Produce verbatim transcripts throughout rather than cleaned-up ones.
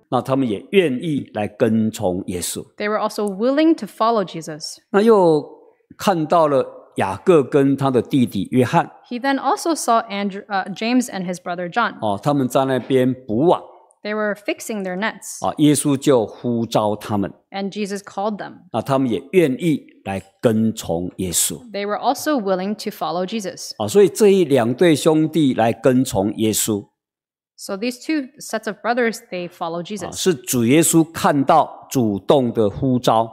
那他们也愿意来跟从耶稣。 They were also willing to follow Jesus. 那又看到了雅各跟他的弟弟约翰 He then also saw Andrew, uh, James and his brother John. 哦，他们在那边捕网 They were fixing their nets, 啊，耶稣就呼召他们， and Jesus called them. 那他们也愿意来跟从耶稣 They were also willing to follow Jesus. 啊，所以这一两对兄弟来跟从耶稣 So these two sets of brothers, they follow 啊， Jesus. 是主耶稣看到主动的呼召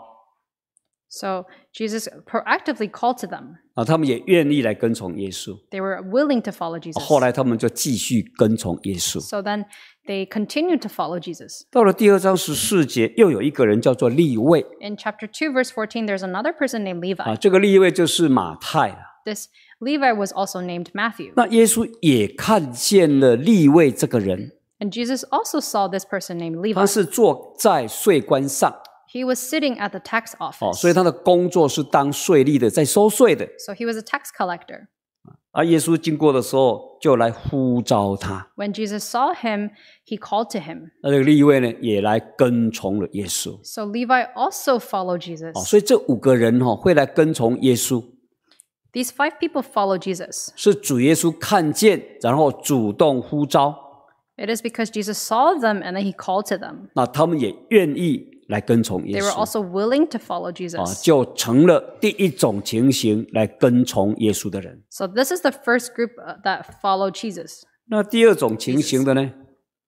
So Jesus proactively called to them. 啊，他们也愿意来跟从耶稣。 They were willing to follow Jesus. 后来他们就继续跟从耶稣。 So then they continued to follow Jesus. 到了第二章十四节，又有一个人叫做利未 In chapter two, verse fourteen, there's another person named Levi. 啊，这个利未就是马太啊。 This Levi was also named Matthew. 那耶稣也看见了利未这个人， And Jesus also saw this person named 他 Levi. 是坐在税关上 He was sitting at the tax 哦， office. 所以他的工作是当税吏的，在收税的。 So he was a tax collector. 而耶稣经过的时候，就来呼召他。 When Jesus saw him, he called to him. 那这个利未呢，也来跟从了耶稣。 So Levi also followed Jesus. 哦，所以这五个人哈、哦、会来跟从耶稣， These five people followed Jesus. 是主耶稣看见，然后主动呼召， It is because Jesus saw them and then he called to them. 那他们也愿意来跟从耶 They were 稣。 also willing to follow 啊， Jesus. 就成了第一种情形来跟从耶稣的人。 So this is the first group uh, that followed Jesus. 那第二种情形的呢？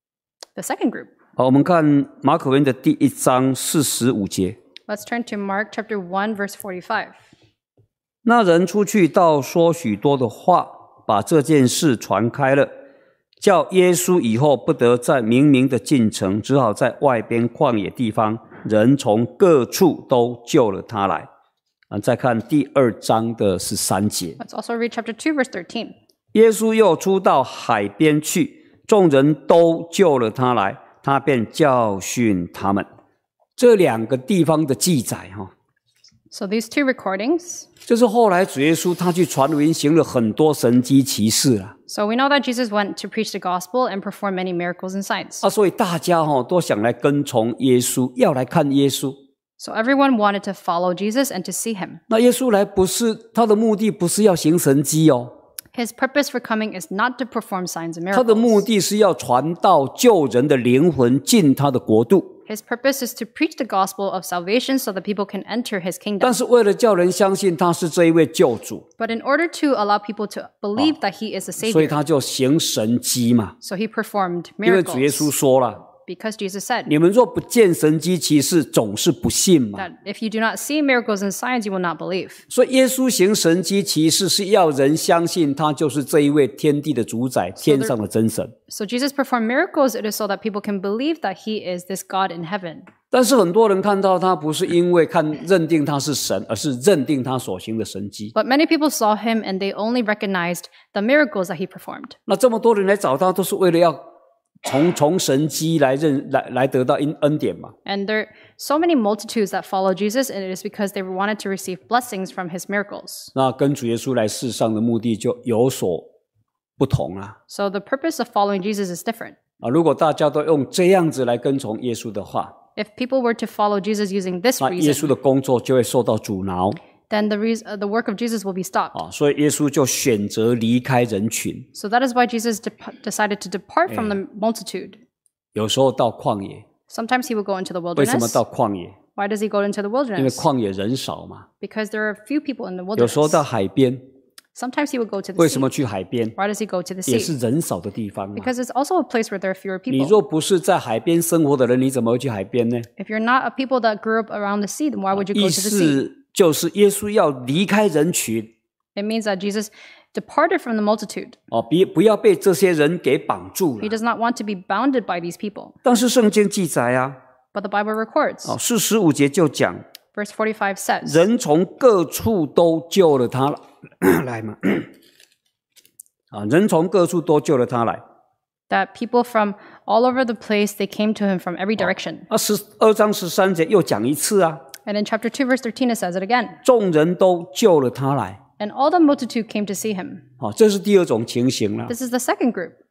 The second group. 好，我们看马可福音的第一章四十五节。 Let's turn to Mark chapter one, verse forty-five. 那人出去倒说许多的话，把这件事传开了，叫耶稣以后不得再明明的进城，只好在外边旷野地方，人从各处都救了他来。啊，再看第二章的十三节。 Let's also read chapter two, verse thirteen. 耶稣又出到海边去，众人都救了他来，他便教训他们。这两个地方的记载哈， So these two recordings. 就是后来主耶稣他去传福音，行了很多神迹奇事啊， So we know that Jesus went to preach the gospel and perform many miracles and signs. 啊，所以大家哈都想来跟从耶稣，要来看耶稣。 So everyone wanted to follow Jesus and to see him. 那耶稣来不是他的目的，不是要行神迹哦， His purpose for coming is not to perform signs and 他的目 miracles. 的是要传道救人的灵魂进他的国度。 His purpose is to preach the gospel of salvation so that people can enter his 但 kingdom. 是为了叫人相信他是这一位救主， But in order to allow people to believe that he is a 所以 savior, 他就行神迹嘛。 so he performed 因为主耶稣 miracles. 说了， Because Jesus said 你们若不见神迹奇事，总是不信嘛。 that if you do not see miracles and signs, you will not believe. 所以耶稣行神迹奇事，是要人相信他就是这一位天地的主宰，天上的真神。 So Jesus performed miracles, it is so that people can believe that he is this God in heaven. 但是很多人看到他，不是因为看认定他是神，而是认定他所行的神迹。 But many people saw him and they only recognized the miracles that he performed. 那这么多人来找他，都是为了要从从神迹来认来来得到恩恩典嘛。 And there are so many multitudes that follow Jesus, and it is because they wanted to receive blessings from his miracles. 那跟主耶稣来世上的目的就有所不同啦。 So the purpose of following Jesus is different. 啊，如果大家都用这样子来跟从耶稣的话， If people were to follow Jesus using this 那耶稣 reason, 的工作就会受到阻挠 then the, reas- uh, the work of Jesus will be stopped. 啊，所以耶稣就选择离开人群， So that is why Jesus dep- decided to depart from the multitude. 有时候到旷野。 Sometimes he will go into the 为什么 wilderness. 到旷野？ Why does he go into the 因为 wilderness? 旷野人少嘛。 Because there are few people in the 有时候 wilderness. 到海边， Sometimes he will go to the 为什么 sea. 去海边？ Why does he go to the 也 sea? 是人少的地方嘛。 Because it's also a place where there are fewer 你 people. 若不是在海边生活的人，你怎么会去海边呢？ If you're not a people that grew up around the sea, then why would you 意 go to the sea? 思就是耶稣要离开人群 It means that Jesus departed from the multitude. 哦，别不要被这些人给绑住 He 了。 does not want to be bounded by these people. 但是圣经记载啊， But the Bible records, 哦，四十五节就讲， verse forty-five says, 人从各处都救了他来嘛。啊，人从各处都救了他来。 that people from all over the place, they came to him from every direction. 啊，十二章十三节又讲一次啊， And in chapter two, verse thirteen, it says it again. 众人都救了他来。 And all the multitude came to see him. 好，这是第二种情形了。 This is the second group.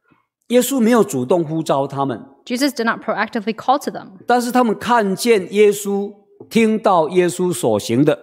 耶稣没有主动呼召他们， Jesus did not proactively call to them, 但是他们看见耶稣，听到耶稣所行的，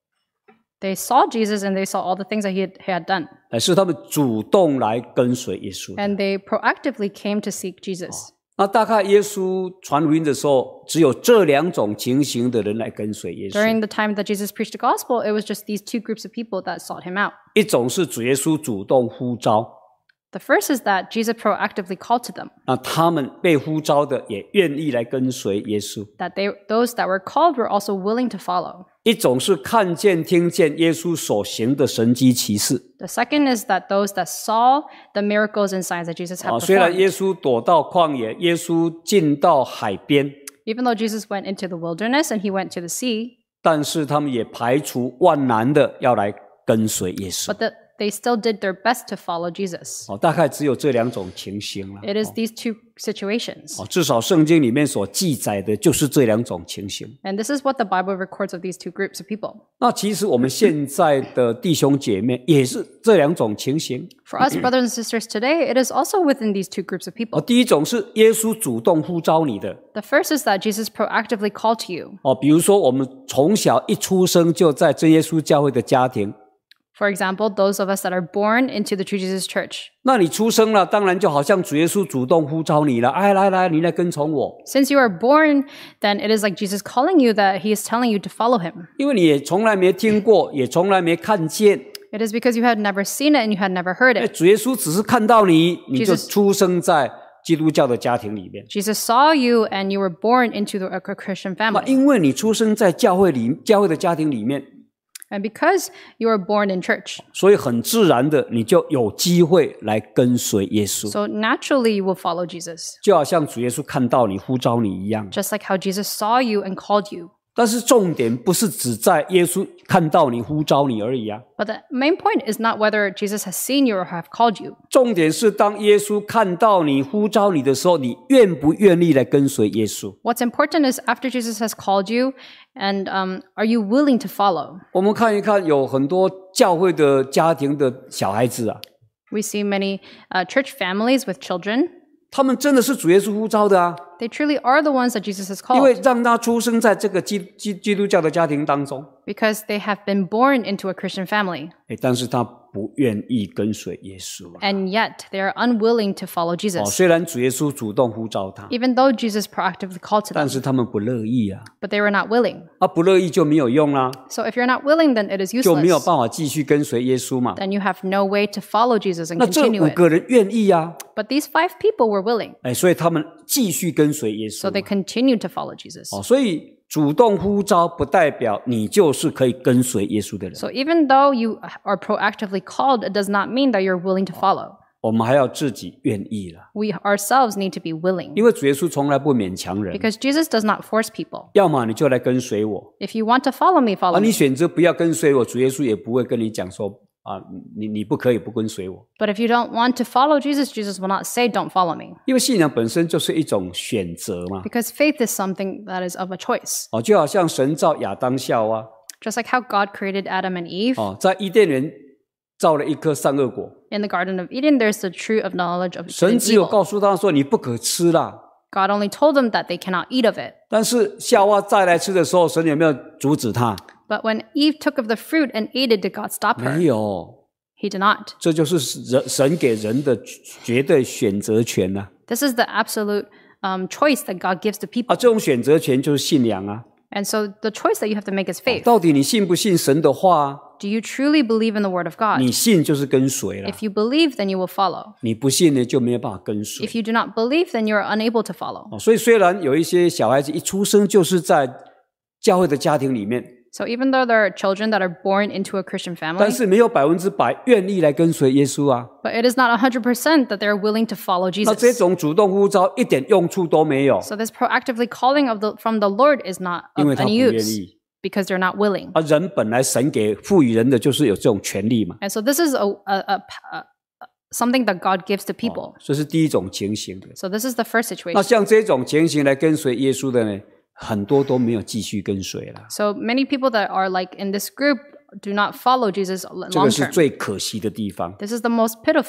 they saw Jesus and they saw all the things that he had, he had done, 哎，是他们主动来跟随耶稣的。 and they proactively came to seek Jesus. 那大概耶稣传福音的时候，只有这两种情形的人来跟随耶稣。 During the time that Jesus preached the gospel, it was just these two groups of people that sought him out. 一种是主耶稣主动呼召， The first is that Jesus proactively called to them, 那他们被呼召的也愿意来跟随耶稣。 that they, those that were called were also willing to follow. 一种是看见听见耶稣所行的神迹奇事。 The second is that those that saw the miracles and signs that Jesus had 啊，虽然 performed. 耶稣躲到旷野，耶稣进到海边， Even though Jesus went into the wilderness and he went to the sea, 但是他们也排除万难的要来跟随耶稣。 but the, they still did their best to follow Jesus. 哦，大概只有这两种情形了。 It is these two situations. 哦，至少圣经里面所记载的就是这两种情形。 And this is what the Bible records of these two groups of people. 那其实我们现在的弟兄姐妹也是这两种情形。 For us brothers and sisters today, it is also within these two groups of 哦， people. 第一种是耶稣主动呼召你的。 The first is that Jesus proactively called to you. 哦，比如说我们从小一出生就在真耶稣教会的家庭， For example, those of us that are born into the True Jesus Church. 那你出生了，当然就好像主耶稣主动呼召你了，哎，来来，你来跟从我， Since you are born, then it is like Jesus calling you that he is telling you to follow him. 因为你也从来没听过，也从来没看见， It is because you had never seen it and you had never heard 哎， it. 主耶稣只是看到你，你就 Jesus- 出生在基督教的家庭里面。 Jesus saw you and you were born into the, a Christian 那 family. 因为你出生在教会里，教会的家庭里面， And because you were born in church, 所以很自然的，你就有机会来跟随耶稣， so naturally you will follow Jesus. 就好像主耶稣看到你呼召你一样。 Just like how Jesus saw you and called you. 但是重点不是只在耶稣看到你呼召你而已啊， But the main point is not whether Jesus has seen you or have called you. 重点是当耶稣看到你呼召你的时候，你愿不愿意来跟随耶稣？ What's important is after Jesus has called you, and um, are you willing to follow? 我们看一看，有很多教会的家庭的小孩子啊， We see many uh, church families with children. 他们真的是主耶稣呼召的啊， They truly are the ones that Jesus has 因为 called 让他出生在这个基基基督教的家庭当中， because they have been born into a Christian family. 诶但是他不愿意跟随耶稣啊。 And yet they are unwilling to follow 哦， Jesus. 虽然主耶稣主动呼召他， Even though Jesus proactively called to 但 them, 是他们不乐意啊， but they were not willing. 啊，不乐意就没有用啦， So if you're not willing, then it is 就没有 useless. 办法继续跟随耶稣嘛。 Then you have no way to follow Jesus and 那这 continue 五 it. 个人愿意啊， But these five people were willing. 哎，所以他们继续跟随耶 So 稣 they 嘛。 continued to follow Jesus. 哦，所以主动呼召不代表你就是可以跟随耶稣的人， So even though you are proactively called, it does not mean that you're willing to follow. 我们还要自己愿意了， We ourselves need to be willing. 因为主耶稣从来不勉强人， Because Jesus does not force people. 要么你就来跟随我， If you want to follow me, 啊， follow 你 me. 选择不要跟随我，主耶稣也不会跟你讲说啊，你你不可以不跟随我， But if you don't want to follow Jesus, Jesus will not say, don't follow me. 因为信仰本身就是一种选择嘛。 Because faith is something that is of a choice. 哦，就好像神造亚当夏娃， Just like how God created Adam and Eve. 哦，在伊甸园造了一颗善恶果， In the Garden of Eden, there's the tree of knowledge of good 神 and 只有 evil. 告诉他说你不可吃啦。 God only told them that they cannot eat of it. 但是夏娃再来吃的时候，神有没有阻止他？ But when Eve took of the fruit and ate it, did God stop her? 没有， He did not. 这就是人神给人的绝对选择权呐、 This is the absolute um, choice that God gives to 啊！ people. 这种选择权就是信仰啊！ And so the choice that you have to make is faith. 到底你信不信神的话啊？ Do you truly believe in the word of God? 你信就是跟随了， If you believe, then you will follow. 你不信呢就没有办法跟随。 If you do not believe, then you are unable to follow. 哦，所以虽然有一些小孩子一出生就是在教会的家庭里面， So even though there are children that are born into a Christian 但 family, 是没有百分之百愿意来跟随耶稣啊。 but it is not one hundred percent that they're willing to follow 那这 Jesus. 种主动呼召一点用处都没有， So this proactively calling of the from the Lord is not 因 of 为他不 any 愿 use 意。 because they're not willing. 啊，人本来神给赋予人的就是有这种权利嘛， And so this is a, a, a, a something that God gives to people. 这是第一种情形的。 So this is the first 那 situation. 像这种情形来跟随耶稣的呢，很多都没有继续跟随了， So many people that are like in this group do not follow Jesus 这 long 个是 term. 最可惜的地方。 This is the most pitiful.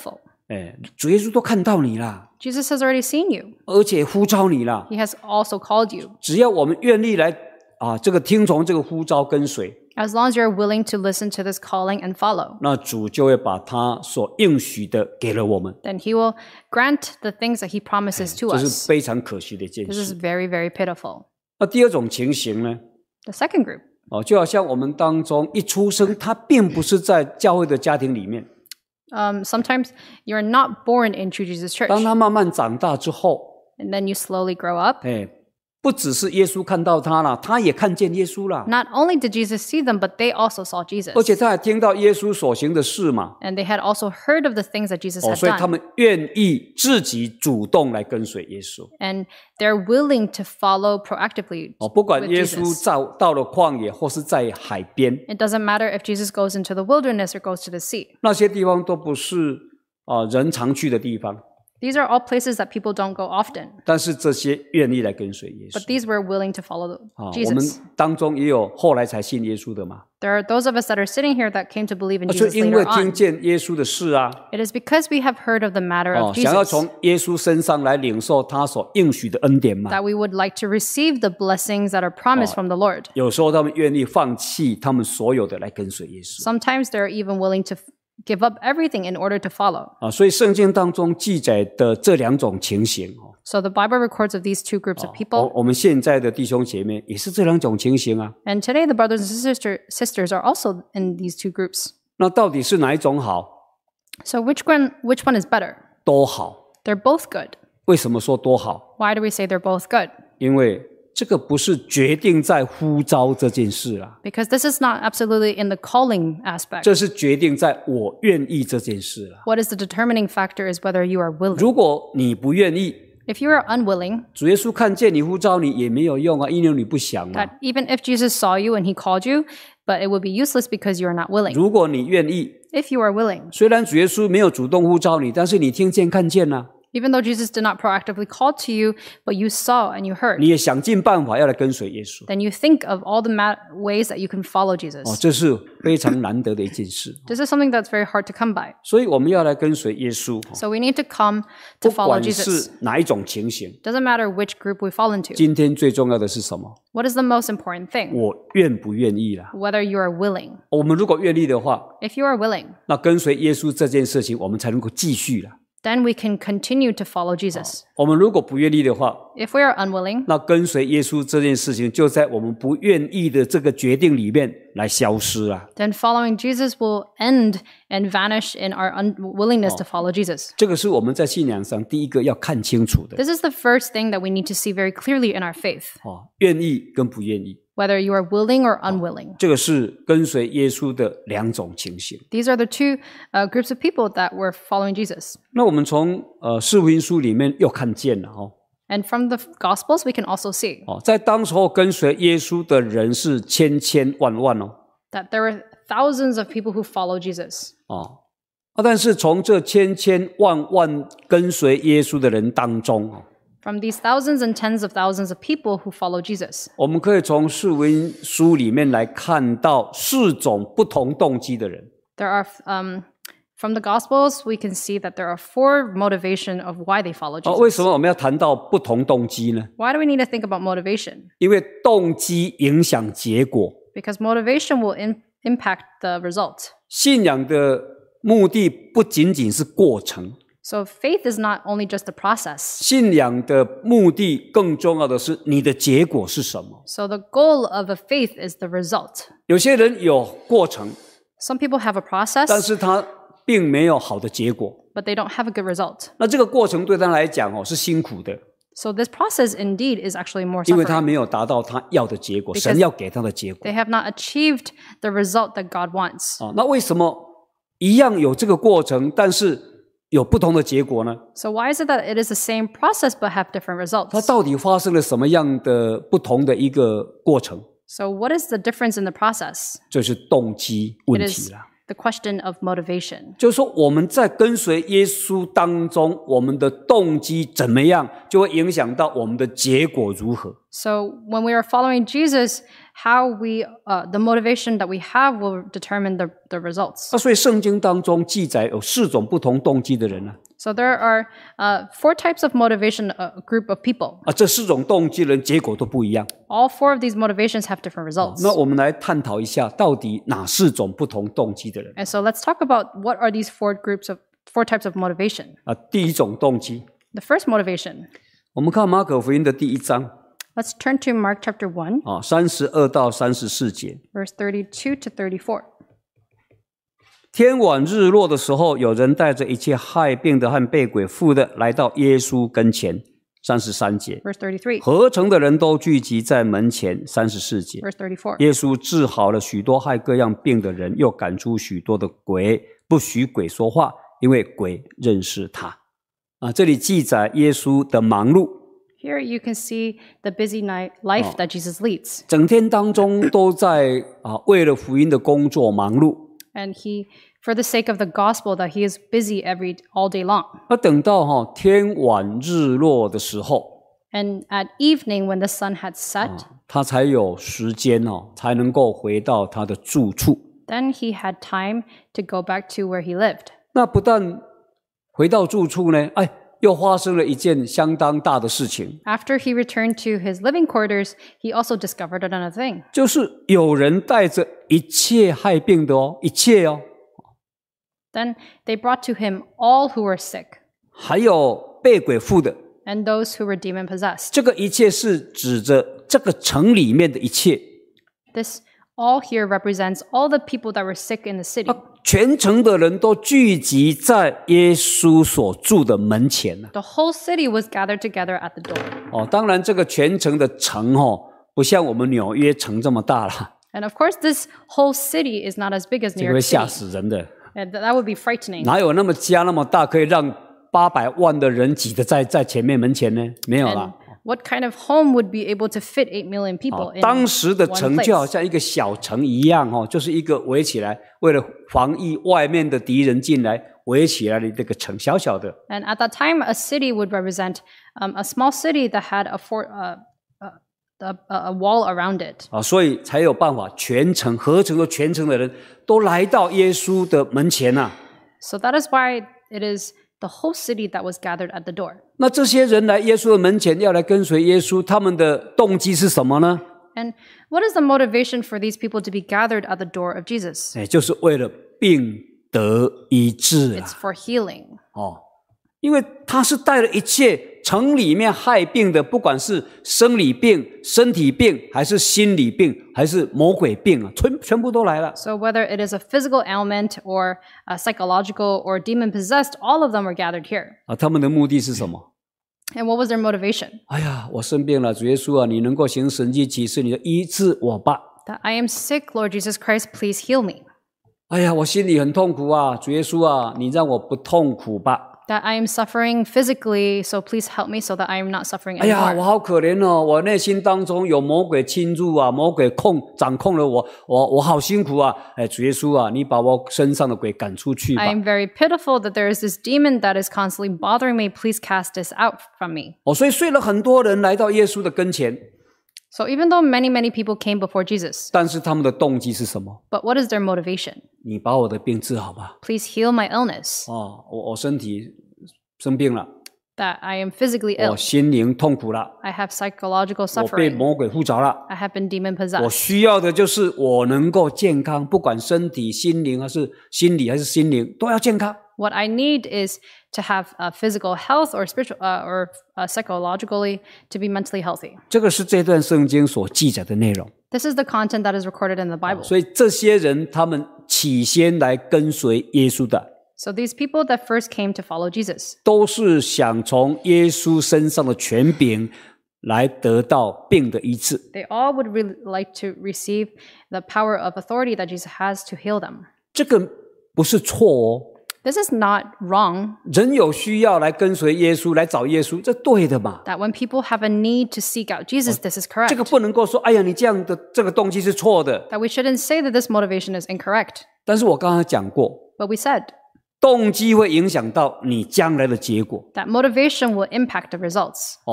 哎，主耶稣都看到你了， Jesus has already seen you. 而且呼召你了。 He has also called you. 只要我们愿意来啊，这个听从这个呼召跟随， As long as you're willing to listen to this calling and follow, 那主就会把他所应许的给了我们。 then He will grant the things that He promises to 这是 us. 非常可惜的一件 This is 事。 very, very pitiful. 那第二种情形呢？ The second group, 哦，就好像我们当中一出生，他并不是在教会的家庭里面， um, sometimes you're not born into Jesus' church, 当他慢慢长大之后， and then you slowly grow up. 哎，不只是耶稣看到他了，他也看见耶稣了， Not only did Jesus see them, but they also saw Jesus. 而且他还听到耶稣所行的事嘛。 And they had also heard of the things that Jesus 哦， had 所以他 done. 们愿意自己主动来跟随耶稣。 And they're willing to follow proactively 哦，不管 with 耶稣 Jesus. 到到了旷野或是在海边， It doesn't matter if Jesus goes into the wilderness or goes to the sea. 那些地方都不是啊、人常去的地方， These are all places that people don't go often, 但是这些愿意来跟随耶 but 稣。 these were willing to follow 啊，我们 Jesus. 当中也有后来才信耶稣的嘛， There are those of us that are sitting here that came to believe in 就 Jesus 因为 later 听 on. 见耶稣的事啊， It is because we have heard of the matter 哦， of 想要 Jesus 从耶稣身上来领受他所应许的恩典嘛。 that we would like to receive the blessings that are promised from the Lord. 有时候他们愿意放弃他们所有的来跟随耶稣 Sometimes they're even willing to f- give up everything in order to follow. 啊，所以圣经当中记载的这两种情形哦， So the Bible records of these two groups of 我 people. 我们现在的弟兄姐妹也是这两种情形啊。 And today, the brothers and sister, sisters are also in these two groups. 那到底是哪一种好？ So which one, which one is better? 都好。 They're both good. 为什么说都好？ Why do we say they're both good? 因为这个不是决定在呼召这件事啦， Because this is not absolutely in the calling aspect. 这是决定在我愿意这件事啦。 What is the determining factor is whether you are willing. 如果你不愿意， If you are unwilling, 主耶稣看见你呼召你也没有用啊，因为你不想嘛。 that even if Jesus saw you and he called you, but it would be useless because you are not willing. 如果你愿意， If you are willing, 虽然主耶稣没有主动呼召你，但是你听见看见了、 even though Jesus did not proactively call to you, but you saw and you heard, 你也想尽办法要来跟随耶稣。 then you think of all the ma- ways that you can follow 哦， Jesus. 这是非常难得的一件事。 This is something that's very hard to come by. 所以我们要来跟随耶稣， So we need to come to 不 follow 管 Jesus. 是哪一种情形。 Doesn't matter which group we fall into. 今天最重要的是什么？ What is the most important thing? 我愿不愿意啦？ Whether you are willing. 我们如果愿意的话， If you are willing, 那跟随耶稣这件事情，我们才能够继续了。 then we can continue to follow Jesus. 我们如果不愿意的话， If we are unwilling, 那跟随耶稣这件事情，就在我们不愿意的这个决定里面来消失啊。 then following Jesus will end and vanish in our unwillingness to follow Jesus. 这个是我们在信仰上第一个要看清楚的 This is the first thing that we need to see very clearly in our faith, 哦，愿意跟不愿意， whether you are willing or unwilling. 这个是跟随耶稣的两种情形。 These are the two uh, groups of people that were following Jesus. 那我们从呃四福音书里面又看见了哦， And from the Gospels, we can also see 哦，在当时候跟随耶稣的人是千千万万哦， that there were thousands of people who follow Jesus. 哦，啊，但是从这千千万万跟随耶稣的人当中哦， From these thousands and tens of thousands of people who follow Jesus, 我们可以从四福音书里面来看到四种不同动机的人。 there are, um, from the Gospels, we can see that there are four motivation of why they follow 哦，为 Jesus. 什么我们要谈到不同动机呢？ Why do we need to think about motivation? 因为动机影响结果， Because motivation will in, impact the result. 信仰的目的不仅仅是过程， So faith is not only just the process. 信仰的目的更重要的是你的结果是什么。 So the goal of a faith is the result. 有些人有过程， Some people have a 但 process, 是他并没有好的结果。 but they don't have a good result. 那这个过程对他来讲哦是辛苦的， So this process indeed is actually more 因为他 suffering. 没有达到他要的结果， Because 神要给他的结果 They have not achieved the result that God wants. 啊。那为什么一样有这个过程，但是有不同的结果呢？ So why is it that it is the same process but have different 它 results? 到底发生了什么样的不同的一个过程？ So what is the difference in the process? 这是动机问 It 题 is 了。 the question of motivation. 就是说，我们在跟随耶稣当中，我们的动机怎么样，就会影响到我们的结果如何。 So when we are following Jesus, how we, uh, the motivation that we have will determine the, the results. 那所以圣经当中记载有四种不同动机的人啊， So there are uh, four types of motivation, a group of people. 啊，这四种动机的人结果都不一样。 All four of these motivations have different results. 那我们来探讨一下，到底哪四种不同动机的人 And so let's talk about what are these four groups of, four types of motivation. 啊？第一种动机， The first motivation, 我们看马可福音的第一章 let's turn to Mark chapter one, 啊，三十二到三十四节。 verse thirty-two to thirty-four. 天晚日落的时候，有人带着一切害病的和被鬼附的来到耶稣跟前。三十三节， Verse thirty-three, 合城的人都聚集在门前。三十四节， verse thirty-four. 耶稣治好了许多害各样病的人，又赶出许多的鬼，不许鬼说话，因为鬼认识他。啊，这里记载耶稣的忙碌， Here you can see the busy night life that Jesus leads. 整天当中都在啊为了福音的工作忙碌。 And he, for the sake of the gospel, that he is busy every all day long. 那等到哈、天晚日落的时候， And at evening, when the sun had set, 他才有时间哦，才能够回到他的住处。 then he had time to go back to where he lived. 那不但回到住处呢，哎，又发生了一件相当大的事情， After he returned to his living quarters, he also discovered another thing. 就是有人带着一切害病的哦，一切哦， Then they brought to him all who were sick 还有被鬼附的。 and those who were demon possessed. 这个一切是指着这个城里面的一切， This all here represents all the people that were sick in the city. 全城的人都聚集在耶稣所住的门前了。 The whole city was gathered together at the door. 哦，当然这个全城的城哦，不像我们纽约城这么大了， And of course, this whole city is not as big as 这 New 个会 York 吓 City. 死人的。 And th- that would be frightening. 哪有那么家那么大，可以让八百万的人挤得在在前面门前呢？没有 And 啦。 what kind of home would be able to fit eight million people 哦 in 当时的 one 城就好 place? 像一个小城一样哦，就是一个围起来，为了防御外面的敌人进来围起来的这个城，小小的。 And at that time, a city would represent um, a small city that had a, for, uh, uh, a, a wall around it. 啊，所以才有办法全城合成的全城的人都来到耶稣的门前呐、啊。 So that is why it is the whole city that was gathered at the door. 那这些人来耶稣的门前，要来跟随耶稣，他们的动机是什么呢？ And what is the motivation for these people to be gathered at the door of Jesus? 哎，就是为了病得医治啊！ It's for healing. 哦，因为他是带了一切城里面害病的，不管是生理病、身体病，还是心理病，还是魔鬼病啊，全全部都来了。 So whether it is a physical ailment or a psychological or demon possessed, all of them were gathered here. 啊，他们的目的是什么？ And what was their motivation? 哎呀，我生病了，主耶稣啊，你能够行神迹奇事，你就医治我吧。 That I am sick, Lord Jesus Christ, please heal me. 哎呀，我心里很痛苦啊，主耶稣啊，你让我不痛苦吧。 That I am suffering physically, so please help me so that I am not suffering 哎呀， anymore. 我好可怜哦，我内心当中有魔鬼侵入啊，魔鬼控掌控了我，我我好辛苦啊！哎，主耶稣啊，你把我身上的鬼赶出去吧 I。am very pitiful that there is this demon that is constantly bothering me. Please cast this out from me. 哦，所以睡了很多人来到耶稣的跟前， So even though many, many people came before Jesus, 但是他们的动机是什么？ but what is their motivation? 你把我的病治好吧。 Please heal my illness, 哦，我我身体生病了， that I am physically 我 ill. 心灵痛苦了， I have psychological 我被 suffering. 魔鬼附着了。 I have been demon 我 possessed. 需要的就是我能够健康，不管身体、心灵还是心理还是心灵，都要健康。 What I need is to have uh, physical health or spiritual uh, or uh, psychologically to be mentally healthy. 这个是这段圣经所记载的内容。 This is the content that is recorded in the Bible. 所以这些人他们起先来跟随耶稣的， So these people that first came to follow Jesus, 都是想从耶稣身上的权柄来得到病的医治。 they all would really like to receive the power of authority that Jesus has to heal them. 这个不是错哦， This is not wrong, 人有需要来跟随耶稣，来找耶稣，这对的嘛。 that when people have a need to seek out Jesus, this is 这 correct. 个不能够说，哎呀，你这样的这个动机是错的。 That we shouldn't say that this motivation is incorrect. 但是我刚才讲过， But we said 动机会影响到你将来的结果。 that motivation will impact the results. 哦，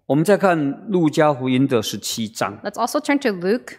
我们再看路加福音的十七章。 Let's also turn to Luke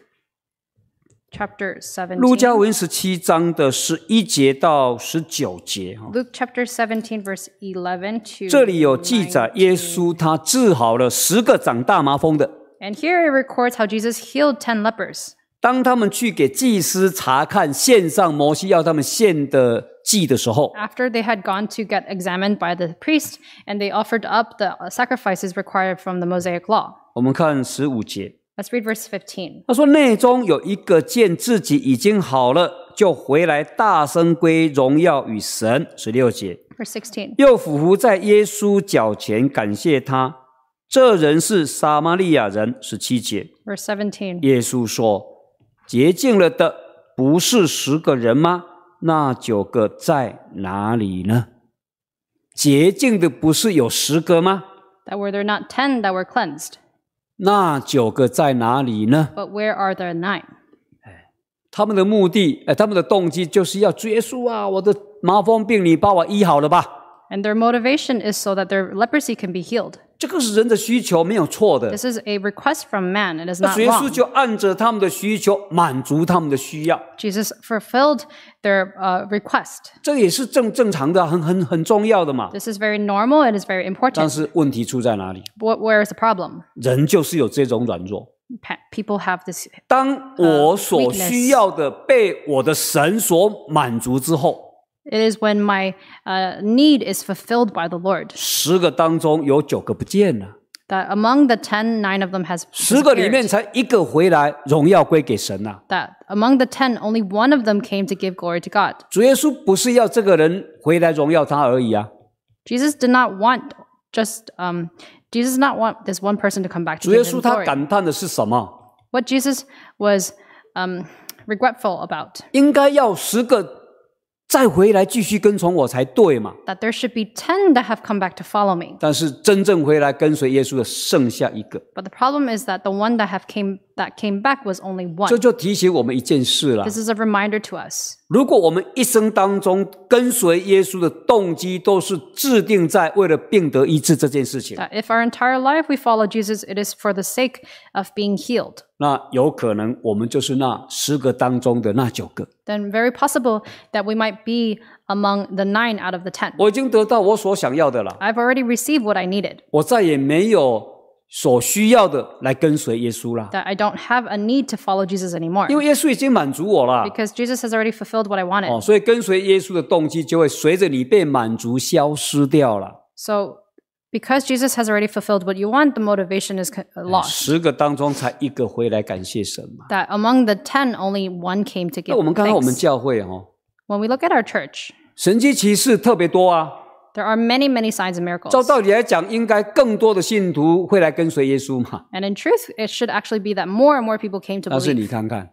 chapter 路加 seventeen. 福音十七章的十一节到十九节， Luke chapter seventeen, verse eleven to 这里有记载耶稣他治好了十个长大麻风的。 And here it records how Jesus healed ten lepers. 当他们去给祭司查看献上摩西要他们献的祭的时候， After they had gone to get examined by the priest, and they offered up the sacrifices required from the Mosaic law. 我们看十五节， Let's read verse fifteen. 他说内中有一个见自己已经好了，就回来大声归荣耀与神。十六节， Verse sixteen. 又俯伏在耶稣脚前感谢他。这人是撒玛利亚人。十七节， Verse seventeen. 耶稣说：洁净了的不是十个人吗？那九个在哪里呢？洁净的不是有十个吗？ That were there not ten that were cleansed, 那九个在哪里呢？ but where are there nine? 他们的目的，呃，他们的动机就是要主耶稣啊，我的麻风病你把我医好了吧？ And their motivation is so that their leprosy can be healed. 这个是人的需求，没有错的。 This is a request from man. It is 那 not 主耶稣 wrong. 就按着他们的需求满足他们的需要， Jesus fulfilled their uh, request. 这也是正正常的，很很很重要的嘛。 This is very normal. It is very 但 important. 是问题出在哪里？ What, where is the problem? 人就是有这种软弱。 Pa- People have this. 当我所需要的被我的神所满足之后， It is when my uh, need is fulfilled by the Lord 十个当中有九个不见了， that among the ten, nine of them has 十个里面 disappeared. 才一个回来，荣耀归给神呐、啊。 That among the ten, only one of them came to give glory to God. 主耶稣不是要这个人回来荣耀他而已啊， Jesus did not want just um, Jesus did not want this one person to come back to 主耶 give him 稣他 glory. 感叹的是什么？ What Jesus was um, regretful about, 应该要十个再回来继续跟从我才对嘛。 that there should be ten that have come back to follow me. 但是真正回来跟随耶稣的剩下一个， But the problem is that the one that have came that came back was only 这 one. 就提醒我们一件事了。 This is a reminder to us. 如果我们一生当中跟随耶稣的动机都是制定在为了病得医治这件事情， That if our entire life we follow Jesus, it is for the sake of being healed. 那有可能我们就是那十个当中的那九个。 Then very possible that we might be among the nine out of the ten. 我已经得到我所想要的了， I've already received what I needed. 我再也没有所需要的来跟随耶稣了， That I don't have a need to follow Jesus anymore. 因为耶稣已经满足我了。 Because Jesus has already fulfilled what I wanted. 哦，所以跟随耶稣的动机就会随着你被满足消失掉了。 So because Jesus has already fulfilled what you want, the motivation is co- uh, lost. 十个当中才一个回来感谢神嘛。 That among the ten, only one came to 那 give 我们看看我们 thanks. 教会哦， When we look at our church, 神迹奇事特别多啊。 there are many, many signs and 照 miracles. 道理来讲，应该更多的信徒会来跟随耶稣嘛。 And in truth, it should actually be that more and more people came to 但是你 believe. 看看，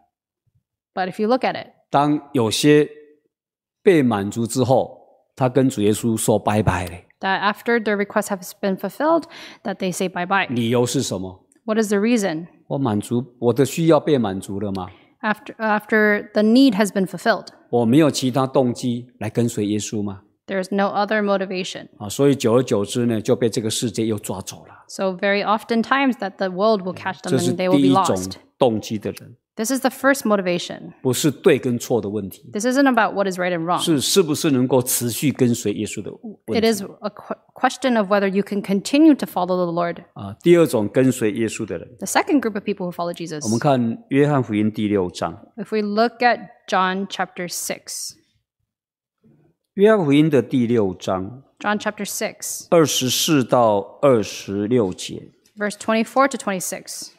But if you look at it, 当有些被满足之后，他跟主耶稣说拜拜嘞， that after their request has been fulfilled, that they say bye-bye. 理由是什么？ What is the reason? 我满足我的需要被满足了吗？ After, after the need has been fulfilled, 我没有其他动机来跟随耶稣吗？ there is no other motivation. 啊，所以久而久之呢，就被这个世界又抓走了。 So very often times that the world will catch them 这是 and they will 第 be 一种 lost. 动机的人， This is the first motivation. 不是对跟错的问题， This isn't about what is right and wrong. 是是不是能够持续跟随耶稣的问 It 题 is a qu- question of whether you can continue to follow the Lord. 啊。第二种跟随耶稣的人， The second group of people who follow Jesus. 我们看约翰福音第六章， If we look at John chapter six, 约翰福音的第六章 John chapter six, 二十四到二十六节， verse twenty-four to twenty-six.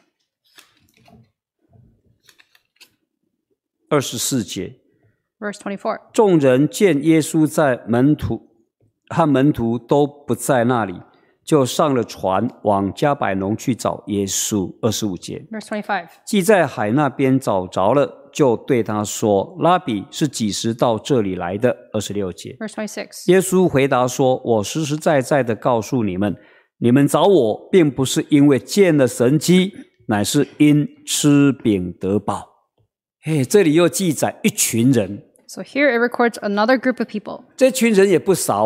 二十四节， Verse twenty-four. 众人见耶稣在门徒和门徒都不在那里，就上了船往加百农去找耶稣。二十五节， Verse twenty-five. 既在海那边找着了，就对他说：“拉比是几时到这里来的？”二十六节， Verse twenty-six. 耶稣回答说：“我实实在在的告诉你们，你们找我，并不是因为见了神迹，乃是因吃饼得饱。”嘿，这里又记载一群人， So here it records another group of people. 这群人也不少哦。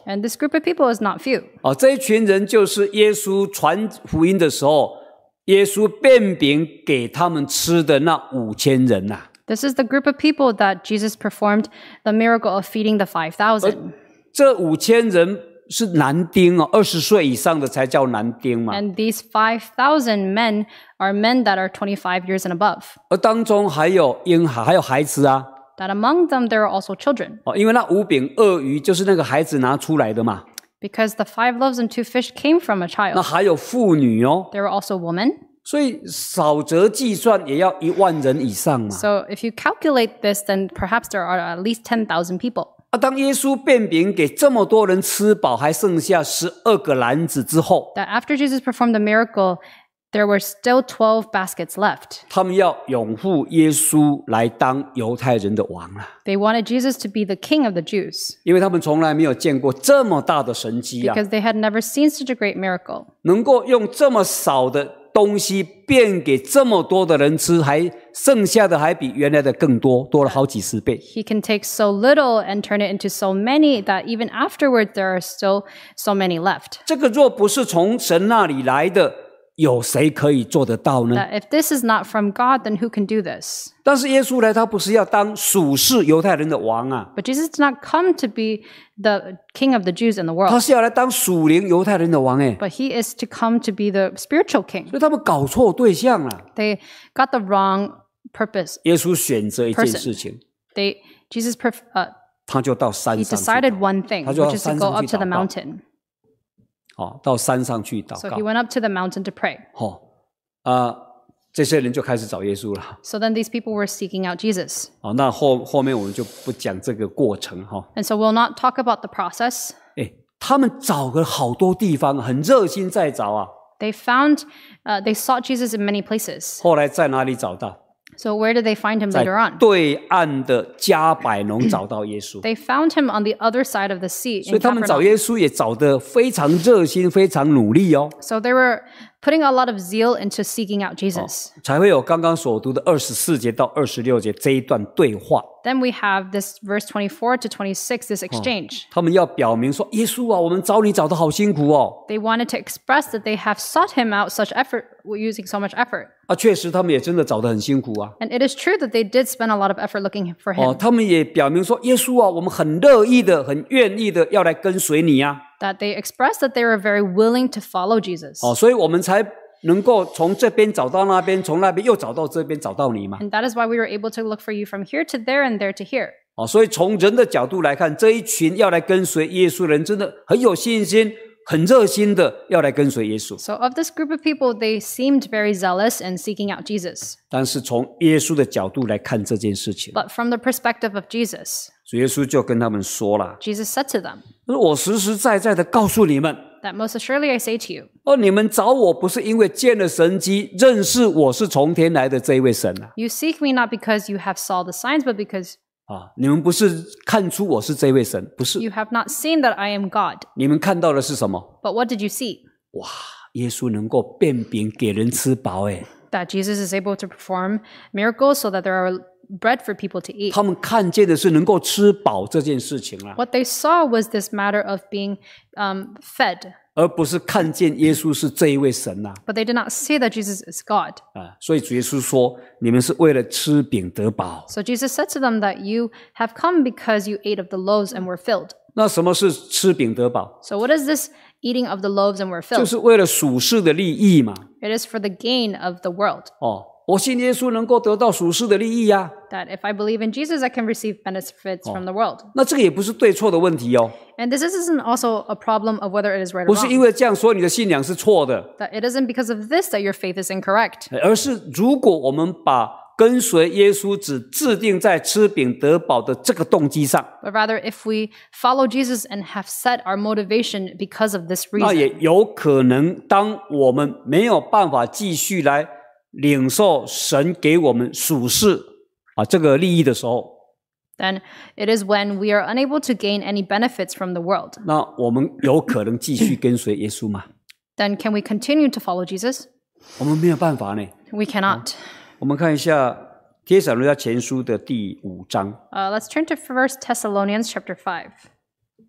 And this group of people is not few. 哦，这一群人就是耶稣传福音的时候，耶稣变饼给他们吃的那五千人呐、啊。 This is the group of people that Jesus performed the miracle of feeding the five thousand. 这五千人是男丁哦，二十岁以上的才叫男丁嘛。 And these five thousand men are men that are twenty-five years and above. 而当中还有婴孩，还有孩子啊。 That among them there are also children. 哦，因为那五饼二鱼就是那个孩子拿出来的嘛。 Because the five loaves and two fish came from a 那 child. 还有妇女哦。 There were also women. 所以少则计算也要一万人以上嘛。 So if you calculate this, then perhaps there are at least ten thousand people. 啊，当耶稣变饼给这么多人吃饱，还剩下十二个篮子之后， That after Jesus performed the miracle, there were still twelve baskets left. 他们要拥护耶稣来当犹太人的王了。 They wanted Jesus to be the king of the Jews 因为他们从来没有见过这么大的神迹啊， because they had never seen such a great miracle. 能够用这么少的东西变给这么多的人吃，还剩下的还比原来的更多，多了好几十倍。 He can take so little and turn it into so many that even afterwards there are still so many left. 这个若不是从神那里来的，有谁可以做得到呢？ That if this is not from God, then who can do this? 但是耶稣来，他不是要当属世犹太人的王啊， But Jesus did not come to be the king of the Jews in the 他 world, 是要来当属灵犹太人的王哎， but he is to come to be the spiritual king. 所以他们搞错对象了。 They got the wrong purpose. 耶稣选择一件事情， They Jesus perf- uh, 他就到山 he 上去 decided one thing, 他就到 which is to 山 go 上 up 去 to the 祷告。 mountain. 哦，到山上去祷 So 告 he。went up to the mountain to pray. 哦，啊、这些人就开始找耶稣了。 So then these people were seeking out Jesus. 哦，那后后面我们就不讲这个过程哈。 And so we'll not talk about the process. 哎，他们找了好多地方，很热心在找啊。 They found, uh, they sought Jesus in many places. 后来在哪里找到？ So where did they find him 在 later on? 对岸的加百农找到耶稣。 They found him on the other side of the sea 所以 in 他们找 Capernaum. 耶稣也找得非常热心，非常努力哦， So they were putting a lot of zeal into seeking out Jesus. 才会有刚刚所读的二十四节到二十六节这一段对话。 Then we have this verse twenty-four to twenty-six, this exchange. 他们要表明说：“耶稣啊，我们找你找得好辛苦哦。 They wanted to express that they have sought him out such effort, using so much effort. ” 啊，确实他们也真的找得很辛苦啊。 And it is true that they did spend a lot of effort looking for 哦， him. 他们也表明说：“耶稣啊，我们很乐意的、很愿意的要来跟随你啊。 That they expressed that they were very willing to follow Jesus. 哦，所以我们才能够从这边找到那边，从那边又找到这边，找到你嘛。 And that is why we were able to look for you from here to there and there to here. 哦，所以从人的角度来看，这一群要来跟随耶稣的人，真的很有信心、很热心的要来跟随耶稣。 So of this group of people, they seemed very zealous in seeking out Jesus. 但是从耶稣的角度来看这件事情， But from the perspective of Jesus, 主耶稣就跟他们说了 Jesus said to them,：“ 他说我实实在在的告诉你们， that most assuredly I say to you, 哦，你们找我不是因为见了神迹，认识我是从天来的这一位神啊， you seek me not because you have saw the signs, but because 啊，你们不是看出我是这一位神，不是， you have not seen that I am God. 你们看到的是什么？ But what did you see? 哇，耶稣能够变饼给人吃饱，哎， That Jesus is able to perform miracles so that there are bread for people to eat. 他们看见的是能够吃饱这件事情啦， What they saw was this matter of being um, fed, 而不是看见耶稣是这一位神呐， but they did not see that Jesus is God. 啊，所以主耶稣说，你们是为了吃饼得饱。 So Jesus said to them that you have come because you ate of the loaves and were filled. 那什么是吃饼得饱？ So what is this eating of the loaves and were 就 filled? 是为了属世的利益嘛。 It is for the gain of the world. 哦，我信耶稣能够得到属世的利益呀、 That if I believe in Jesus, I can receive benefits from the world. 那这个也不是对错的问题哦， And this isn't also a problem of whether it is right or 不是因 wrong. 为这样说你的信仰是错的， That it isn't because of this that your faith is incorrect. 而是如果我们把跟随耶稣只制定在吃饼得饱的这个动机上， But rather, if we follow Jesus and have set our motivation because of this 那 reason, 也有可能当我们没有办法继续来领受神给我们属世啊这个利益的时候， then it is when we are unable to gain any benefits from the world. 那我们有可能继续跟随耶稣吗？ Then can we continue to follow Jesus? 我们没有办法呢。 We cannot. 我们看一下帖撒罗尼迦前书的第五章， Uh, let's turn to First Thessalonians chapter five.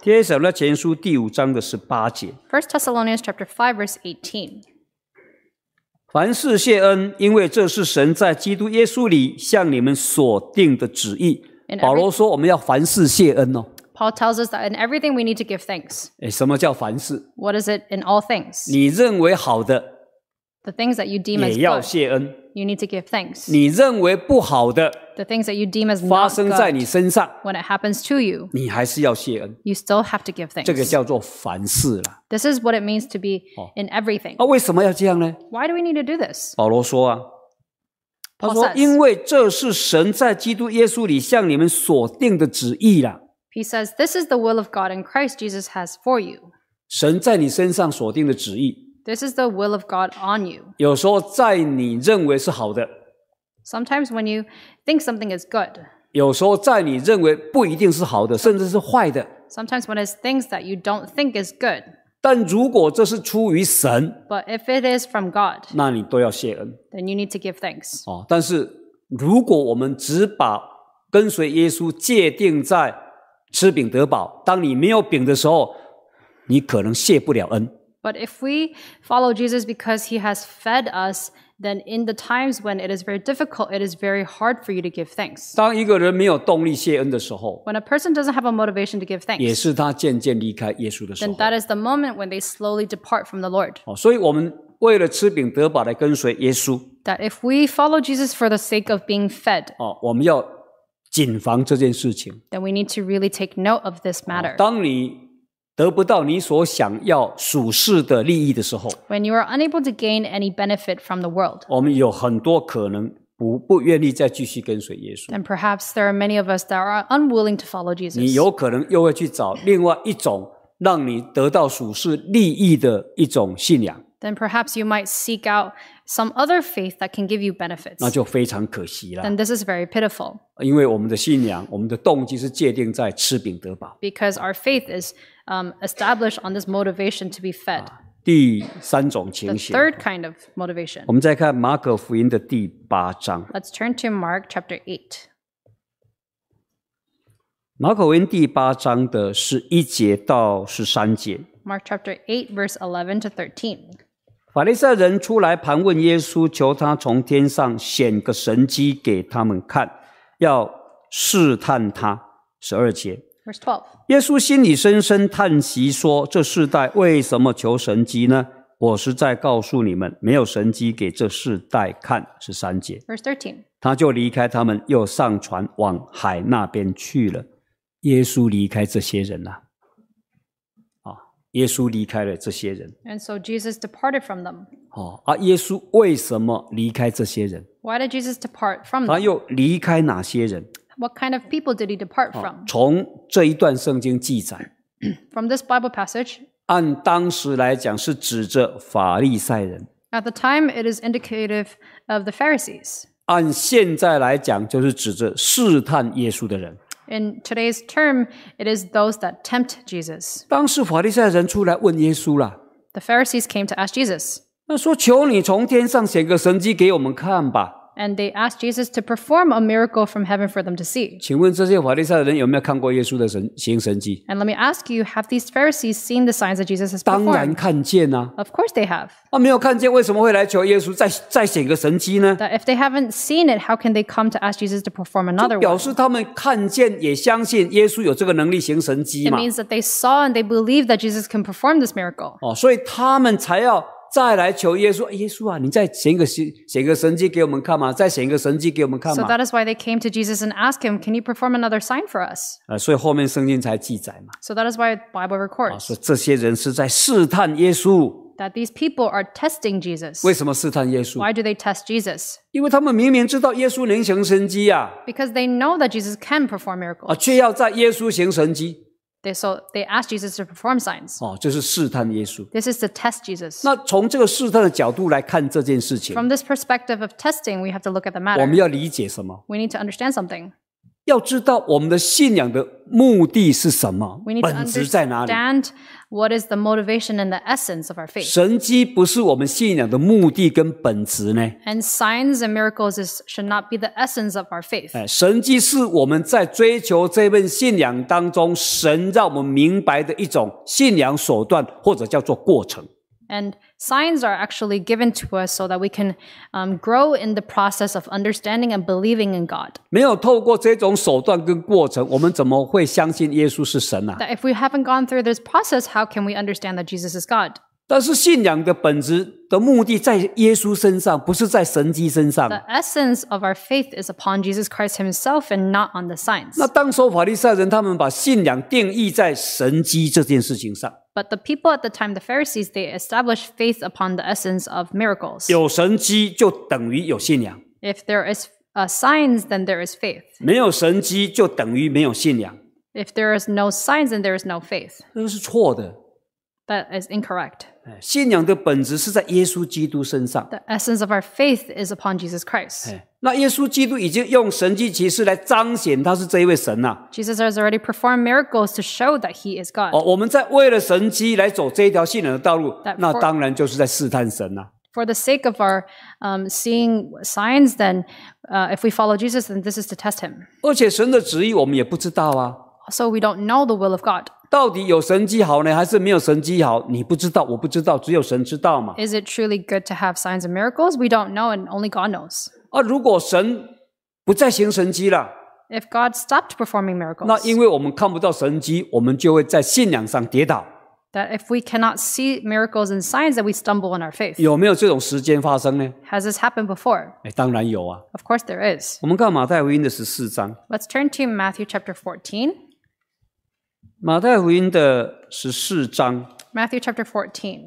帖撒罗尼迦前书第五章的十八节， First Thessalonians chapter five, verse eighteen. 凡事谢恩，因为这是神在基督耶稣里向你们所定的旨意。 In every- 保罗说我们要凡事谢恩哦。 Paul tells us that in everything we need to give thanks. 诶，什么叫凡事？ What is it in all things? 你认为好的 The things that you deem as 也要 good, 谢恩， you need to give thanks. 你认为不好的 The things that you deem as 发 not 生在 good, 你身上， when it happens to you, 你还是要谢恩。 you still have to give 这个 thanks. 叫做凡事啦。 This is what it means to be in everything. 啊，为什么要这样呢？ Why do we need to do this? 保罗说啊，他 Paul 说 says- 因为这是神在基督耶稣里向你们所定的旨意啦。 He says, this is the will of God and Christ Jesus has for you. 神在你身上所定的旨意， This is the will of God on you. 有时候在你认为是好的， Sometimes when you think something is good, 有时候在你认为不一定是好的，甚至是坏的。 sometimes when it's things that you don't think is good, 但如果这是出于神， but if it is from God, 那你都要谢恩 then you need to give thanks. 哦。但是如果我们只把跟随耶稣界定在吃饼得饱，当你没有饼的时候，你可能谢不了恩。 But if we follow Jesus because he has fed us, then in the times when it is very difficult, it is very hard for you to give thanks. 当一个人没有动力谢恩的时候， When a person doesn't have a motivation to give 也 thanks, 是他渐渐离开耶稣的时 then 候。 that is the moment when they slowly depart from the Lord. 哦，所以我们为了吃饼得饱来跟随耶稣， That if we follow Jesus for the sake of being fed, 哦，我们要谨防这件事情。 then we need to really take note of this matter. 当你得不到你所想要属世的利益的时候， When you are unable to gain any benefit from the world, 我们有很多可能不不愿意再继续跟随耶稣。 then perhaps there are many of us that are unwilling to follow 你 Jesus. 有可能又会去找另外一种让你得到属世利益的一种信仰， Then perhaps you might seek out some other faith that can give you benefits. 那就非常可惜了。 Then this is very pitiful 因为我们的信仰，我们的动机是界定在吃饼得饱。 because our faith is um, established on this motivation to be fed. 第三种 The 情形， third kind of motivation. 我们再看马可福音的第八章。 Let's turn to Mark chapter eight. 马可福音第八章的十一节到十三节， Mark chapter eight, verse eleven to thirteen. 法利赛人出来盘问耶稣，求他从天上显个神迹给他们看，要试探他。十二节， Verse twelve. 耶稣心里深深叹息说：“这世代为什么求神迹呢？我实在告诉你们，没有神迹给这世代看。”十三节， Verse thirteen. 他就离开他们，又上船往海那边去了。耶稣离开这些人了、啊，耶稣离开了这些人。 And so Jesus departed from them. 哦，啊，耶稣为什么离开这些人？ Why did Jesus depart from 他 them? 又离开哪些人？ What kind of people did he depart from? 从这一段圣经记载， From this Bible passage, 按当时来讲是指着法利赛人， at the time it is indicative of the Pharisees. 按现在来讲就是指着试探耶稣的人。 In today's term, it is those that tempt Jesus. 当时法利赛人出来问耶稣啦， The Pharisees came to ask Jesus, 那说：“求你从天上显个神迹给我们看吧。” and they asked Jesus to perform a miracle from heaven for them to see. 请问这些法利赛人有没有看过耶稣的神行神迹？ And let me ask you, have these Pharisees seen the signs that Jesus has 当然 performed? 看见啊！ Of course they have. 啊，没有看见，为什么会来求耶稣再再显个神迹呢？ That if they haven't seen it, how can they come to ask Jesus to perform another 表 one? 示他们看见也相信耶稣有这个能力行神迹 It 嘛。 means that they saw and they believed that Jesus can perform this miracle. 哦，所以他们才要再来求耶稣。耶稣啊，你再显个显显个神迹给我们看嘛，再显个神迹给我们看 So 嘛。 that is why they came to Jesus and asked him, can you perform another sign for us? 呃，所以后面圣经才记载嘛， So that is why the Bible 啊， records 说这些人是在试探耶稣。 that these people are testing Jesus. 为什么试探耶稣？ Why do they test Jesus? 因为他们明明知道耶稣能行神迹啊， Because they know that Jesus can perform 啊， miracles. 却要在耶稣行神迹。 They, so they asked Jesus to perform signs. 哦，这是试探耶稣。 This is to test Jesus. 那从这个试探的角度来看这件事情， From this perspective of testing, we have to look at the 我们 matter. 要理解什么？ We need to understand something. 要知道我们的信仰的目的是什么 We，need to 本质在哪里？ understand what is the motivation and the essence of our faith. 神迹不是我们信仰的目的跟本质呢？ And signs and miracles is, should not be the essence of our faith. 哎，神迹是我们在追求这份信仰当中，神让我们明白的一种信仰手段，或者叫做过程。 And signs are actually given to us so that we can um, grow in the process of understanding and believing in God. 没有透过这种手段跟过程，我们怎么会相信耶稣是神啊？ That if we haven't gone through this process, how can we understand that Jesus is God? 但是信仰的本质的目的在耶稣身上，不是在神迹身上。 The essence of our faith is upon Jesus Christ himself and not on the signs. 那当时候法利赛人他们把信仰定义在神迹这件事情上， But the people at the time, the Pharisees, they established faith upon the essence of miracles. 有神迹就等于有信仰， If there is uh, signs, then there is faith. 没有神迹就等于没有信仰， If there is no signs, then there is no faith. 这是错的。 That is incorrect. 哎，信仰的本质是在耶稣基督身上。 The essence of our faith is upon Jesus Christ. 哎，那耶稣基督已经用神迹奇事来彰显他是这一位神呐、 Jesus has already performed miracles to show that he is God. 哦，我们在为了神迹来走这一条信仰的道路 That， 那 for- 当然就是在试探神呐、 For the sake of our um, seeing signs, then uh, if we follow Jesus, then this is to test him. 而且神的旨意我们也不知道啊， Also, we don't know the will of God. 到底有神迹好呢，还是没有神迹好？你不知道，我不知道，只有神知道嘛。 Is it truly good to have signs and miracles? We don't know, and only God knows. 啊，如果神不再行神迹了， If God stopped performing 那 miracles, 因为我们看不到神迹，我们就会在信仰上跌倒。 that if we cannot see miracles and signs, that we stumble in our faith. 有没有这种时间发生呢？ Has this happened before? 哎，当然有啊。 Of course there is. 我们看马太福音的十四章， Let's turn to Matthew chapter fourteen. 马太福音的十四章 Matthew chapter fourteen.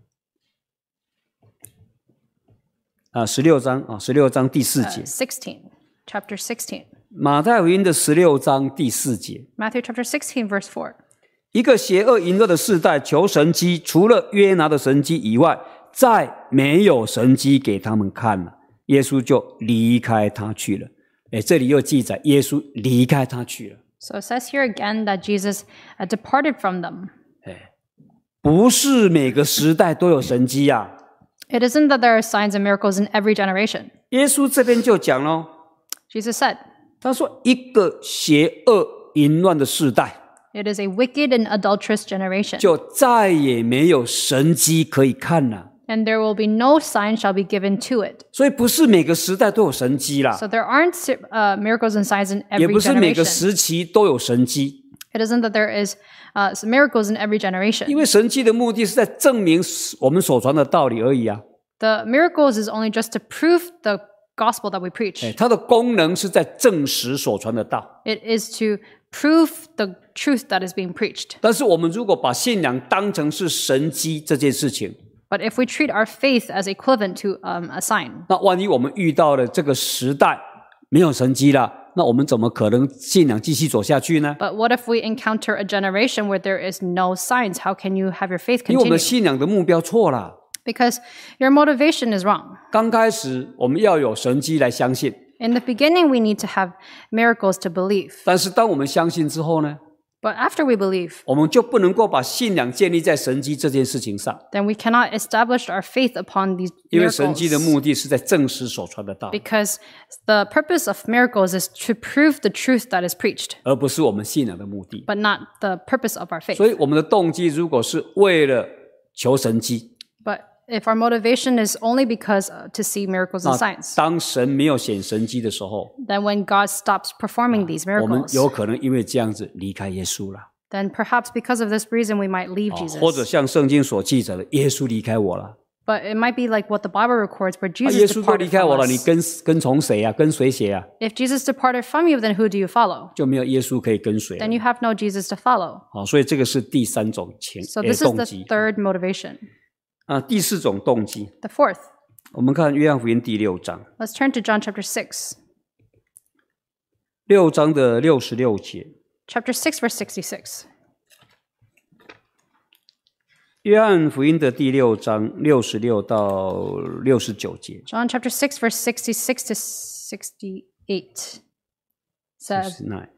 啊，十六章啊，十六章第四 Uh, 节， sixteen. Chapter sixteen. 马太福音的十六章第四节。 Matthew chapter sixteen, verse four. 一个邪恶淫恶的世代，求神迹，除了约拿的神迹以外，再没有神迹给他们看了。耶稣就离开他去了。哎，这里又记载耶稣离开他去了。 So it says here again that Jesus uh, departed from them. 不是每个时代都有神迹啊。 It isn't that there are signs and miracles in every generation. 耶稣这边就讲咯， Jesus said, 他说一个邪恶淫乱的世代， it is a wicked and adulterous generation, 就再也没有神迹可以看了。 and there will be no sign shall be given to it. 所以不是每个时代都有神迹啦， So there aren't uh, miracles and signs in 也 every 不是每个 generation. 时期都有神迹。 It isn't that there is uh, miracles in every 因 generation. 为神迹的目的是在证明我们所传的道理而已啊。 The miracles is only just to prove the gospel that we preach. 哎，它的功能是在证实所传的道。 It is to prove the truth that is being preached. 但是我们如果把信仰当成是神迹这件事情， But if we treat our faith as equivalent to um, a sign, 那万一我们遇到了这个时代没有神迹了，那我们怎么可能信仰继续走下去呢？ but what if we encounter a generation where there is no signs? How can you have your faith 因为我们的 continue? 信仰的目标错了。 Because your motivation is wrong. 刚开始我们要有神迹来相信， In the beginning, we need to have miracles to believe. 但是当我们相信之后呢， But after we believe, 我们就不能够把信仰建立在神迹这件事情上， then we cannot establish our faith upon these 因为神迹的 miracles. 目的是在证实所传的道， Because the purpose of miracles is to prove the truth that is preached, 而不是我们信仰的目的。 but not the purpose of our faith. 所以我们的动机如果是为了求神迹， But if our motivation is only because uh, to see miracles and 那 signs, 当神没有显神迹的时候， then when God stops performing these 我们 miracles, 有可能因为这样子离开耶稣了， then perhaps because of this reason we might leave 或者 Jesus. 像圣经所记载的，耶稣离开我了， But it might be like what the Bible records, where 啊，耶 Jesus 稣都离 departed 开我 from 了，你 us. 跟跟从谁啊？跟随谁啊？ If Jesus departed from you, then who do you follow? 就没有耶稣可以跟随了 Then you have no Jesus to follow. 好，所以这个是第三种情 So 呃 this is 动 the 机 third motivation. 啊。第四种动机， The fourth, 我们看约翰福音第六章， let's turn to John chapter six. 六章的六十六节， Chapter six, verse sixty-six. 约翰福音的第六章六十六到六十九节。 John chapter six, verse sixty-six to sixty-eight. said 69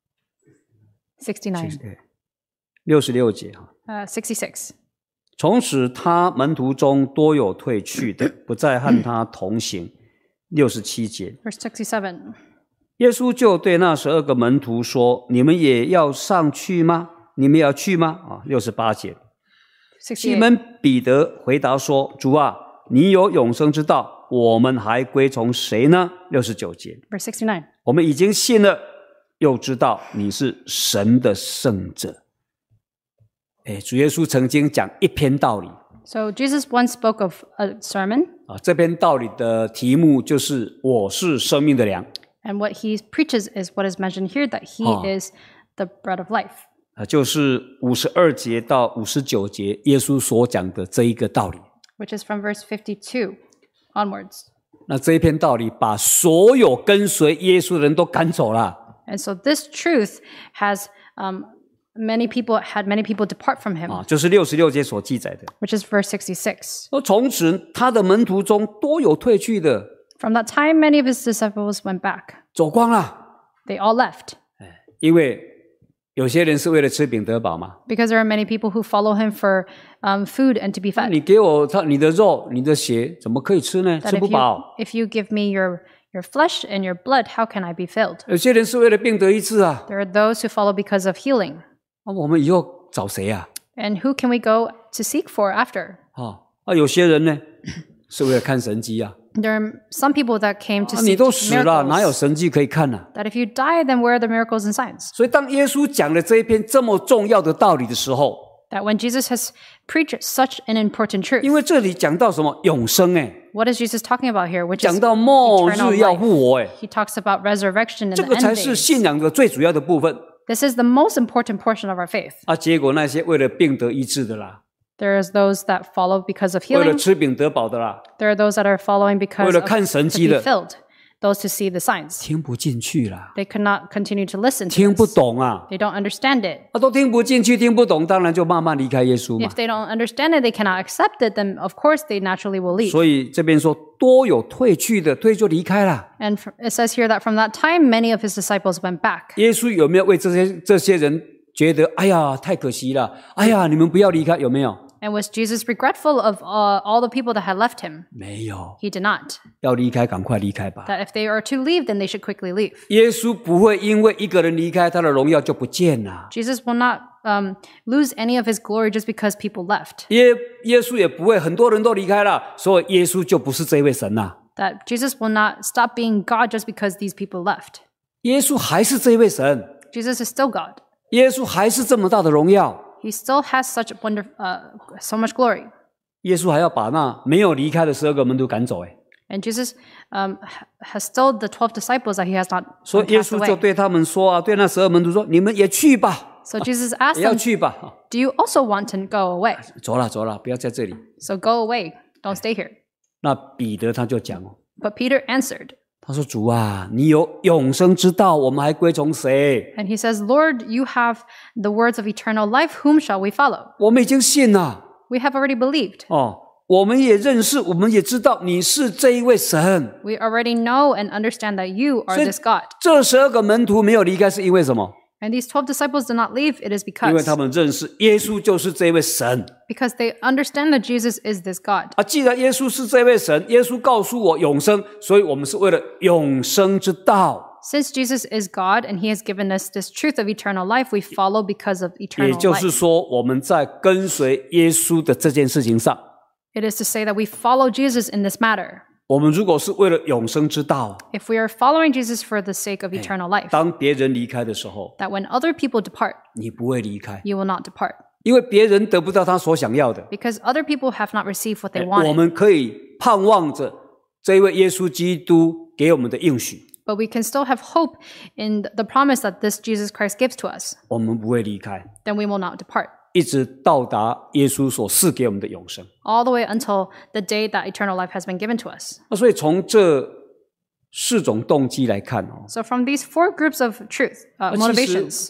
sixty-nine, 六十六节哈。 uh, sixty-six. 从此他门徒中多有退去的，不再和他同行。六十七节， Verse sixty-seven. 耶稣就对那十二个门徒说：“你们也要上去吗？你们也要去吗？”啊，六十八节，西 sixty-eight. 门彼得回答说：“主啊，你有永生之道，我们还归从谁呢？”六十九节， Verse sixty-nine. 我们已经信了，又知道你是神的圣者。哎，主耶稣曾经讲一篇道理 So Jesus once spoke of a sermon, 啊，这篇道理的题目就是“我是生命的粮 and what he preaches is what is mentioned here, that he Oh. is the bread of life, ”， 啊，就是五十二节到五十九节耶稣所讲的这一个道理。 which is from verse fifty-two onwards. 那这一篇道理把所有跟随耶稣的人都赶走了 And so this truth has um, many people had many people depart from him, 啊，就是六十六节所记载的。 which is verse sixty-six. 说从此他的门徒中多有退去的， From that time, many of his disciples went back. 走光了。 They all left 因为有些人是为了吃饼得饱嘛， because there are many people who follow him for um, food and to be 那 fed. 你给我他你的肉、你的血，怎么可以吃呢？ That 吃 if 不 you, 饱。 if you give me your, your flesh and your blood, how can I be filled? 有些人是为了病得医治啊， There are those who follow because of healing. 那我们以后找谁啊？ And who can we go to seek for after? 啊，啊，有些人呢是为了看神迹啊， There are some people that came to 啊，你 seek 都死了，哪有 miracles. 神迹可以看呢、 That if you die, then where are the miracles and signs? 所以当耶稣讲了这一篇这么重要的道理的时候， That when Jesus has preached such an important 因 truth, 为这里讲到什么永生，哎， what is Jesus talking about here? Which 讲 is 到末 eternal 日要 life. 复活，哎， He talks about resurrection and 这 the 个 end 才是 days. 信仰的最主要的部分 This is the most important portion of our faith. 啊。结果那些为了病得医治的啦， There is those that follow because of 为了 healing. 吃饼得饱的啦， There are those that are following because 为了 of 看神 to 迹 be 的， filled. Those to see the signs. 听不进去啦， They could not continue to listen to 听不 this. 懂啊， They don't understand it. 啊，都听不进去，听不懂，当然就慢慢离开耶稣嘛 If。they don't understand it, they cannot accept it, then of course they naturally will leave. 所以这边说多有退去的，退就离开了。 And fr- it says here that from that time, many of his disciples went back. 耶稣有没有为这些这些人觉得，哎呀，太可惜了，哎呀，你们不要离开，有没有？ And was Jesus regretful of uh, all the people that had left him? 没有， He did not. 要离开赶快离开吧。 That if they are to leave, then they should quickly leave. 耶稣不会因为一个人离开，他的荣耀就不见了。 Jesus will not um, lose any of his glory just because people left. 耶耶稣也不会很多人都离开了，所以耶稣就不是这位神了。 That Jesus will not stop being God just because these people left. 耶稣还是这位神， Jesus is still God. 耶稣还是这么大的荣耀， He still has such wonder, uh, so much glory. 耶稣还要把那没有离开的十二个门徒赶走。哎， And Jesus um, ha- has still the twelve disciples that he has not 所 um, 以耶 cast 稣就 away. 对他们说啊，对那十二门徒说：“你们也去吧， So Jesus asked 也要 them, 去吧。 do you also want to go away? 走了走了，不要在这里。 So go away. Don't stay here. ” 那彼得他就讲哦， But Peter answered, 他说：“主啊，你有永生之道，我们还归从谁？ and he says, Lord, you have the words of eternal life. Whom shall we follow? 我们已经信了 We have already believed. 哦，我们也认识，我们也知道你是这一位神。 We already know and understand that you are 所以 this God. 这十二个门徒没有离开，是因为什么？ And these twelve disciples did not leave. It is 因为 because, 他们认识耶稣就是这位神 because they understand that Jesus is this God. 啊。既然耶稣是这位神，耶稣告诉我永生，所以我们是为了永生之道。 Since Jesus is God and he has given us this truth of eternal life, we follow because of 也 eternal 就是 life. 说，我们在跟随耶稣的这件事情上， It is to say that we follow Jesus in this matter. 我们如果是为了永生之道， If we are following Jesus for the sake of eternal life, 当别人离开的时候， that when other people depart, 你不会离开， you will not depart. 因为别人得不到他所想要的， Because other people have not received what they 我 wanted. 们可以盼望着这一位耶稣基督给我们的应许， But we can still have hope in the promise that this Jesus Christ gives to us. 我们不会离开， Then we will not depart. 一直到达耶稣所赐给我们的永生。 All the way until the day that eternal life has been given to us. 那所以从这四种动机来看哦， So from these four groups of truth, uh, 那其实 motivations,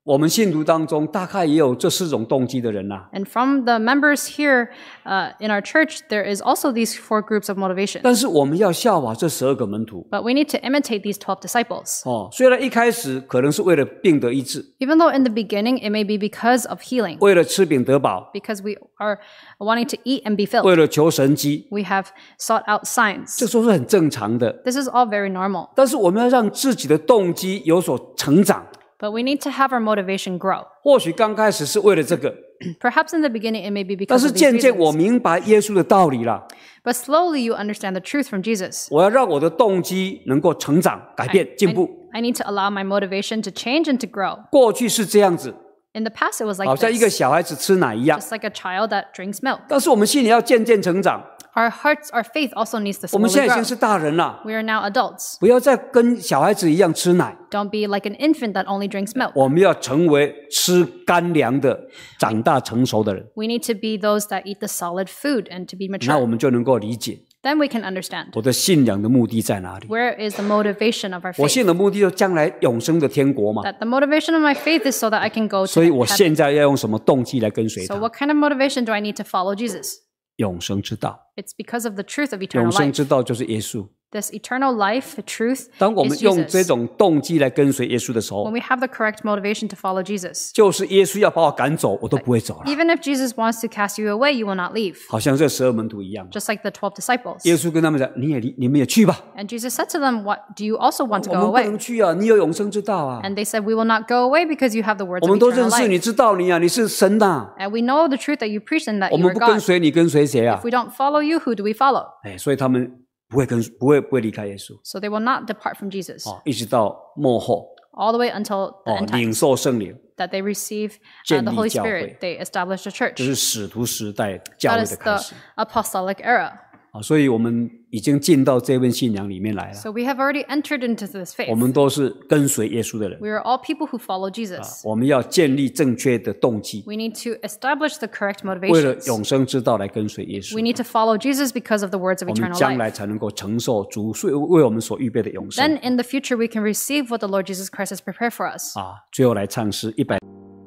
我们信徒当中大概也有这四种动机的人呐、啊。 And from the members here uh, in our church, there is also these four groups of motivation. 但是我们要效法这十二个门徒。 But we need to imitate these twelve disciples. 哦，虽然一开始可能是为了病得医治， Even though in the beginning it may be because of healing, 为了吃饼得饱， because we are wanting to eat and be filled. 为了求神迹， We have sought out signs. 这都是很正常的。 This is all very normal. 但是我们要让自己的动机有所成长。 But we need to have our motivation grow. 或许刚开始是为了这个， Perhaps in the beginning it may be 但 because 是 of these 渐渐我 reasons. 明白耶稣的道理了。 But slowly you understand the truth from Jesus. 我要让我的动机能够成长、改变、进 I, 步。 I need to allow my motivation to change and to grow. 过去是这样子， In the past it was 好 like 像一个 this, 小孩子吃奶一样。 just like a child that drinks milk. 但是我们心里要渐渐成长。 Our hearts, our faith also needs to 我们 slowly 现在已经 grow. 是大人了， We are now adults. 不要再跟小孩子一样吃奶。 Don't be like an infant that only drinks milk. 我们要成为吃干粮的、长大成熟的人， We need to be those that eat the solid food and to be 那我 mature. 们就能够理解 Then we can understand 我的信仰的目的在哪里。 where is the motivation of our 我 faith. 信的目的就是将来永生的天国嘛， That the motivation of my faith is so that I can go to 所以我 heaven. 现在要用什么动机来跟随 So 他？ what kind of motivation do I need to follow Jesus? 永生之道， It's because of the truth of 永 eternal 生 life. 之道就是耶稣。 This eternal life, the truth, 当我们 is 用这 Jesus. 种动机来跟随耶稣的时 When 候， we have the correct motivation to follow Jesus. 就是耶稣要把我赶走，我都不会走了。 Even if Jesus wants to cast you away, you will not leave. 好像这十二门徒一样， Just like the twelve disciples. 耶稣跟他们讲：“你也你们也去吧， And Jesus said to them, "What do you also want to 我 go 们不 away?" 能去啊，你有永生之道啊。 And they said, "We will not go away because you have the words 我 of 们都 eternal 认识 life. 你，知道你啊，你是神呐、 And we know the truth that you preach and that 我 you 们 are 不跟 God. 随你，跟随谁啊 If？we don't follow you, who do we follow?" 哎，所以他们不会跟不会不会离开耶稣 So they will not depart from Jesus 哦，一直到末后 all the way until the 哦 end，time 领受圣灵， that they receive uh, 建 the 立 Holy 教会。 Spirit. They establish the 这 church. 是使徒时代教 That 会 is 的开 the 始 apostolic era. 啊，所以我们已经进到这份信仰里面来了。 So we have already entered into this 我 faith. 们都是跟随耶稣的人， We are all people who follow Jesus. 我们要建立正确的动机， We need to establish the correct 为了 motivations. 永生之道来跟随耶 We 稣， need to follow Jesus because of the words of 我们 eternal 将 life. 来才能够承受主为为我们所预备的永生 Then in the future we can receive what the Lord Jesus Christ has prepared for us. 啊！最后来唱诗一百。